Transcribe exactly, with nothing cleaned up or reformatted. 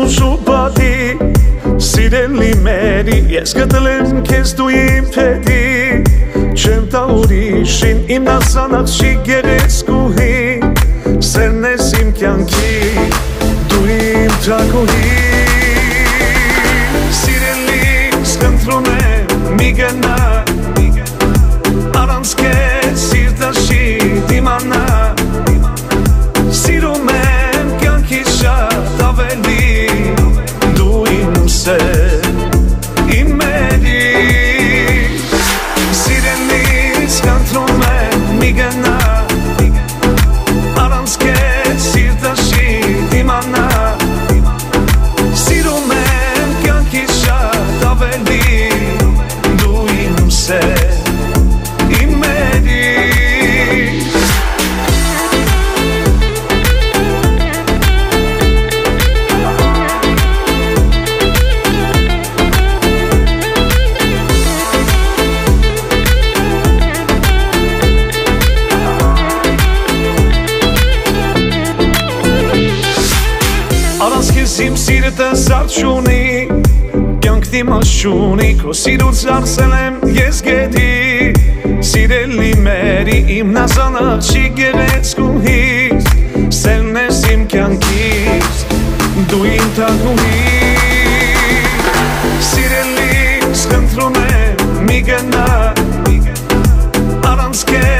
շուպատի Սիրելի մերի, ես գտլեմ քեզ դու իմ փետի Չեմ տա ուրիշին, իմ նասանախշի գերեզկուհի Սերն ես իմ կյանքի, դու իմ թագուհի Սիրելի, սկընտրում եմ մի գնա Առանց քեզ սիրտաշի դիմանա Սիրում եմ կյանքի շատ ավելի Դու իմ սեր, իմ մերի Սիրելի, սկընտրում եմ մի գնա Առանց քեզ սիրտաշի դիմանա Սիրում եմ կյանքի շատ ավելի Դու իմ սեր Առանց քեզ իմ սիրտը սարդ չունի Կյանքն իմաստ չունի Քո սիրուց արձել եմ ես գետի Սիրելի մերի իմ նազանախշի գերեզկուհի Սերն ես իմ կյանքից Դու իմ թագուհի Սիրելի սկընտրում եմ մի գնա Առանց քեզ